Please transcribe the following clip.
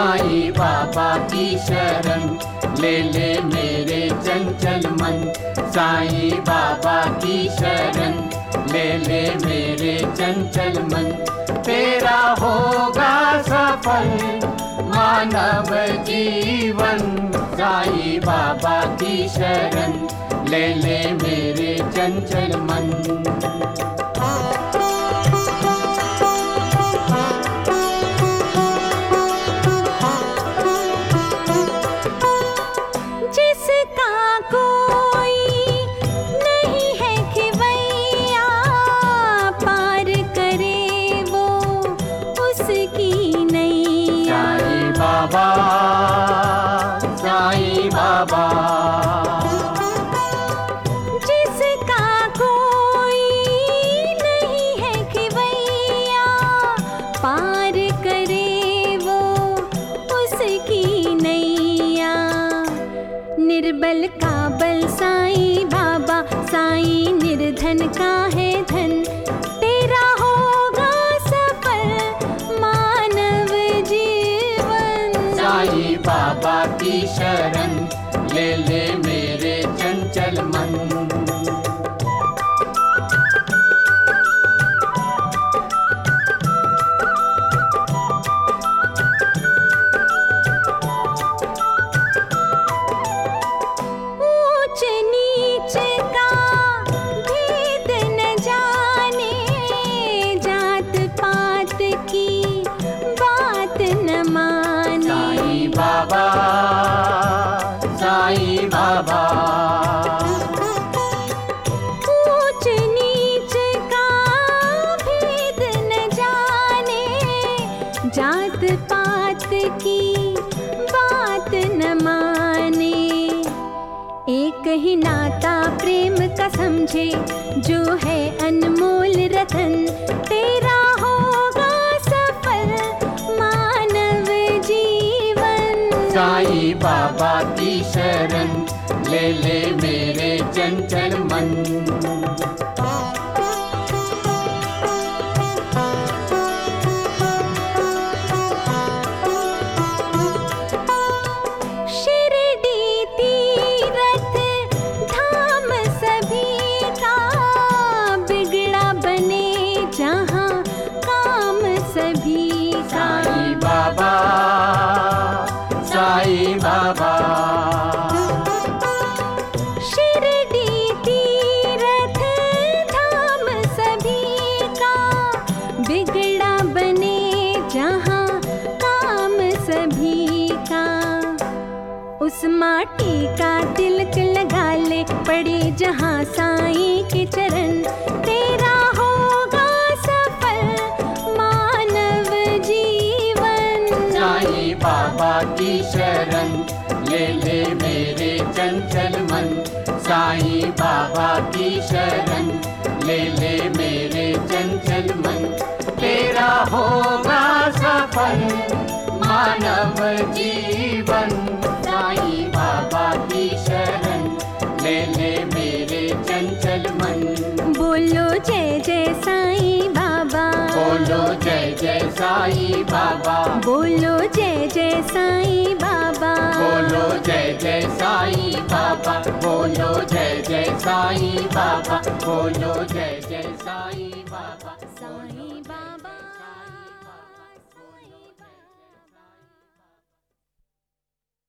साईं बाबा की शरण ले ले मेरे चंचल मन। साईं बाबा की शरण ले ले मेरे चंचल मन। तेरा होगा सफल मानव जीवन। साईं बाबा की शरण ले ले मेरे चंचल मन। जिसका कोई नहीं है खिवैया, पार करे वो उसकी नैया। साईं बाबा, साईं बाबा। जिसका कोई नहीं है खिवैया, पार करे वो उसकी नैया। निर्बल का बल साईं बाबा, साईं निर्धन का है धन। तेरा होगा सफल मानव जीवन। साईं बाबा की शरण ले ले मेरे चंचल मन। ऊंच नीच का भेद न जाने, जात पात की बात न माने। साईं बाबा, साईं बाबा। ऊंच नीच का भेद न जाने, जात पात की बात न माने। एक ही नाता प्रेम का समझे, जो है अनमोल रतन। तेरा होगा सफल मानव जीवन। साईं बाबा की शरण ले ले मेरे चंचल मन। शिरडी तीरथ धाम सभी का, बिगड़ा बने जहाँ काम सभी का। साईं बाबा, साईं बाबा। शिरडी तीरथ धाम सभी का, बिगड़ा बने जहाँ काम सभी का। उस माटी का तिलक लगा ले, पड़े जहाँ साईं के चरण। तेरा होगा सफल मानव जीवन। साईं बाबा की शरण ले ले मेरे चंचल मन। साईं बाबा की शरण ले ले मेरे चंचल मन। तेरा होगा सफल मानव जीवन। साईं बाबा की शरण ले ले मेरे चंचल मन। बोलो जय जय साईं बाबा। बोलो जय जय साईं बाबा। बोलो जय जय साईं बाबा। बोलो जय जय साईं बाबा। बोलो जय जय साईं बाबा। बोलो जय जय साईं बाबा।